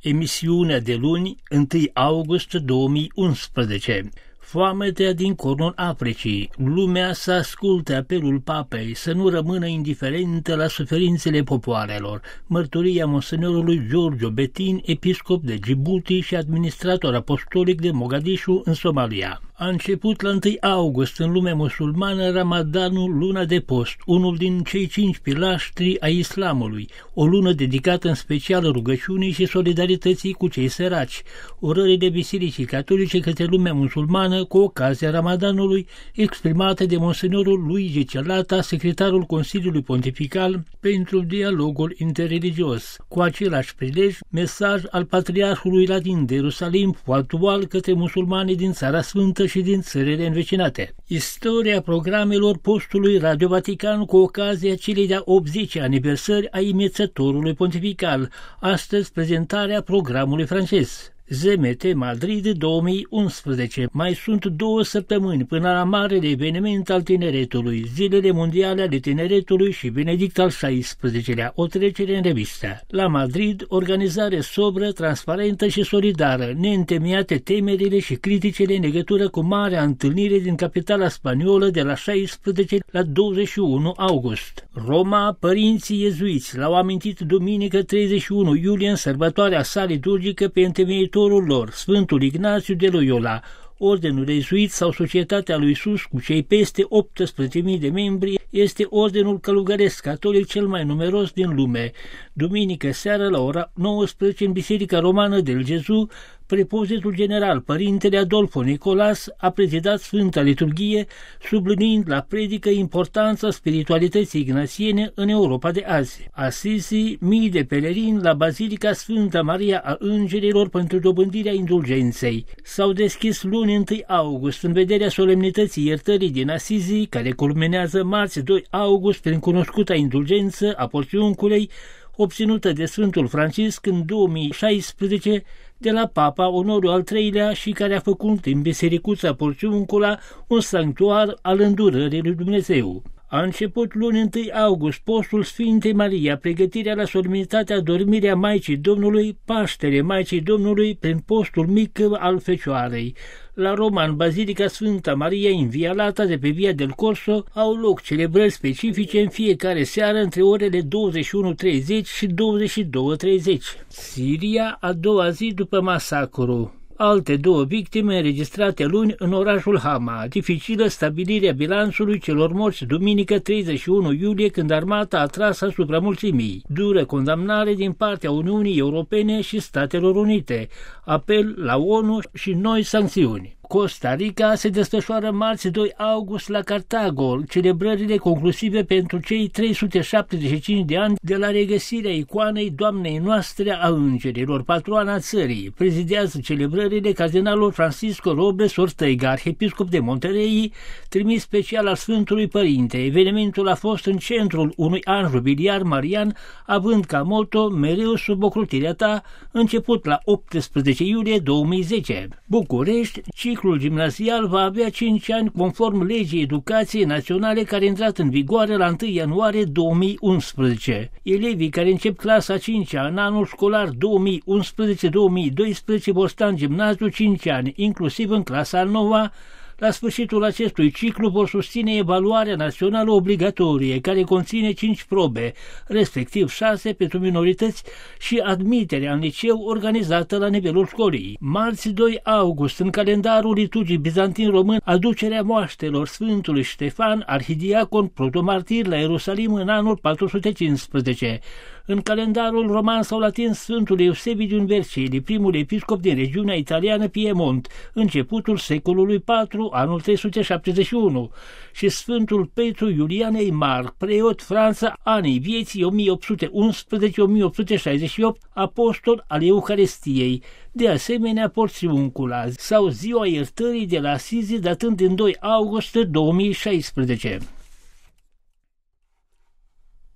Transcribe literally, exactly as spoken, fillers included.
Emisiunea de luni, întâi august două mii unsprezece. Foametea din cornul Africii. Lumea să asculte apelul papei să nu rămână indiferentă la suferințele popoarelor. Mărturia monsenorului Giorgio Betin, episcop de Djibouti și administrator apostolic de Mogadishu în Somalia. A început la întâi august în lumea musulmană Ramadanul, luna de post, unul din cei cinci pilaștri ai islamului, o lună dedicată în special rugăciunii și solidarității cu cei săraci. Urările bisericii catolice către lumea musulmană cu ocazia Ramadanului, exprimate de monsenorul Luigi Celata, secretarul Consiliului Pontifical pentru dialogul interreligios. Cu același prilej, mesaj al Patriarhului Latin de Ierusalim, actual către musulmanii din Țara Sfântă și din țările învecinate. Istoria programelor postului Radio Vatican cu ocazia celei de-a optzecea aniversări a inițiatorului pontifical. Astăzi prezentarea programului francez. Z M T Madrid două mii unsprezece. Mai sunt două săptămâni până la marele eveniment al tineretului, Zilele Mondiale ale Tineretului și Benedict al șaisprezecelea, o trecere în revistă. La Madrid, organizare sobră, transparentă și solidară, neîntemeiate temerile și criticile în legătură cu marea întâlnire din capitala spaniolă de la șaisprezece la douăzeci și unu august. Roma, părinții iezuiți l-au amintit duminică treizeci și unu iulie în sărbătoarea sa liturgică pe întemeitorul lor, Sfântul Ignațiu de Loyola. Ordenul Iezuit sau Societatea lui Isus, cu cei peste optsprezece mii de membri, este ordenul călugăresc catolic cel mai numeros din lume. Duminică seară la ora nouăsprezece în Biserica Romană del Gesù, prepozitul general, Părintele Adolfo Nicolas, a prezidat Sfânta Liturghie, subliniind la predică importanța spiritualității ignațiene în Europa de azi. Asisi, mii de pelerini la Bazilica Sfânta Maria a Îngerilor pentru dobândirea indulgenței. S-au deschis luni întâi august în vederea solemnității iertării din Asisi, care culminează marți doi august prin cunoscuta indulgență a porțiunculei, obținută de Sfântul Francisc în două mii șaisprezece de la Papa Onorul al treilea și care a făcut în Bisericuța Porțiuncula un sanctuar al îndurării lui Dumnezeu. A început luni întâi august postul Sfintei Maria, pregătirea la solemnitatea dormirea Maicii Domnului, Paștele Maicii Domnului prin postul mic al Fecioarei. La Roma, în Bazilica Sfânta Maria Inviolata de pe Via del Corso, au loc celebrări specifice în fiecare seară între orele douăzeci și unu treizeci și douăzeci și două treizeci. Siria, a doua zi după masacru. Alte două victime înregistrate luni în orașul Hama. Dificilă stabilirea bilanțului celor morți duminică treizeci și unu iulie, când armata a tras asupra mulțimii. Dură condamnare din partea Uniunii Europene și Statelor Unite. Apel la ONU și noi sancțiuni. Costa Rica se desfășoară marți doi august la Cartago, celebrările conclusive pentru cei trei sute șaptezeci și cinci de ani de la regăsirea icoanei Doamnei Noastre a Îngerilor, patroana țării. Prezidează celebrările cardinalul Francisco Robles Ortega, arhiepiscop de Monterrey, trimis special al Sfântului Părinte. Evenimentul a fost în centrul unui an jubiliar marian, având ca motto mereu sub ocrotirea ta, început la optsprezece iulie două mii zece. București, ciclul gimnazial va avea cinci ani conform legii educației naționale care a intrat în vigoare la întâi ianuarie două mii unsprezece. Elevii care încep clasa a cincea în anul școlar două mii unsprezece două mii doisprezece vor sta în gimnaziu cinci ani, inclusiv în clasa a noua. La sfârșitul acestui ciclu vor susține evaluarea națională obligatorie, care conține cinci probe, respectiv șase pentru minorități, și admiterea în liceu organizată la nivelul școlii. Marți doi august, în calendarul liturgic bizantin român, aducerea moaștelor Sfântului Ștefan, arhidiacon protomartir la Ierusalim în anul patru sute cincisprezece. În calendarul roman sau latin Sfântul Eusebiu Vercelli, primul episcop din regiunea italiană Piemont, începutul secolului patru, anul trei sute șaptezeci și unu, și Sfântul Petru Iulian Aimar, preot Franța, anii vieții o mie opt sute unsprezece - o mie opt sute șaizeci și opt, apostol al Euharistiei. De asemenea, porțiuncula sau ziua iertării de la Asizi, datând din doi august două mii șaisprezece.